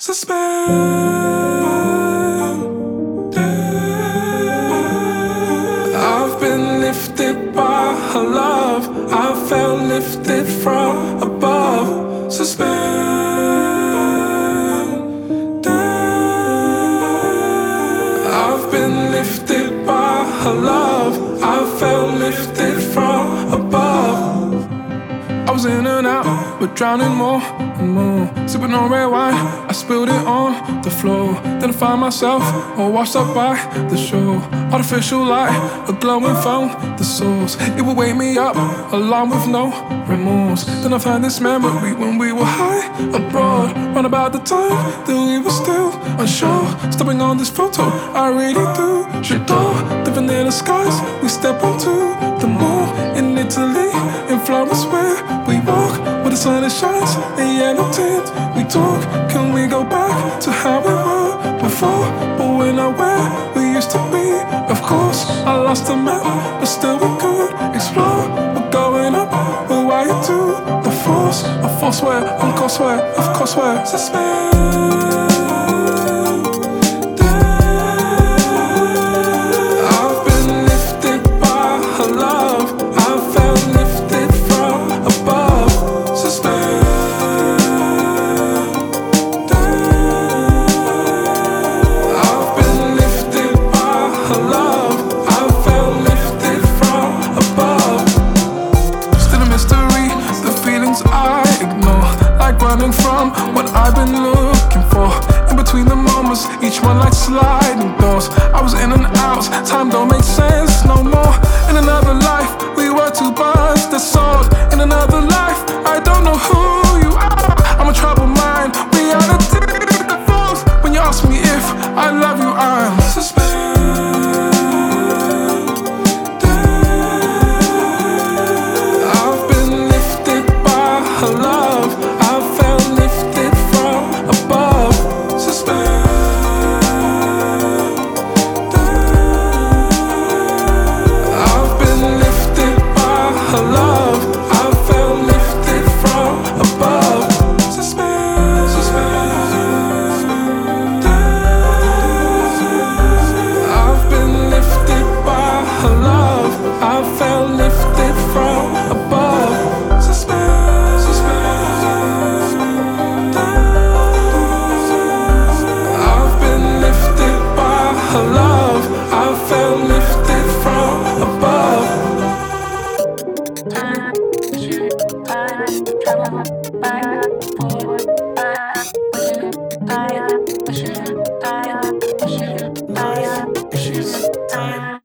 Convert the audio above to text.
Suspend. I've been lifted by her love. I felt lifted from above. Suspend. I've been lifted by her love. I felt lifted from above. I was in and out, but drowning more and more. Sipping on red wine, I spilled it on the floor. Then I find myself all washed up by the shore. Artificial light, a glowing found the source. It would wake me up, along with no remorse. Then I found this memory when we were high abroad. Round about the time that we were still unsure. Stepping on this photo, I really do. J'adore, living in the skies, we step onto the moon. In Italy, in Florence where we walk, where the sun shines in yellow tint. We talk, can we go back to how we were before? But we're not where we used to be. Of course, I lost the map, but still we could explore. We're going up, but why you do the force? A force where, on course where, of course where. Suspend. Running from what I've been looking for. In between the moments, each one like sliding doors. I was in and out, time don't make sense no more. In another life, we were two birds that soared. In another life, I don't know who you are. I'm a troubled mind, reality that falls. When you ask me if I love you, I'm suspended. I've been lifted by her love. Issues. Time.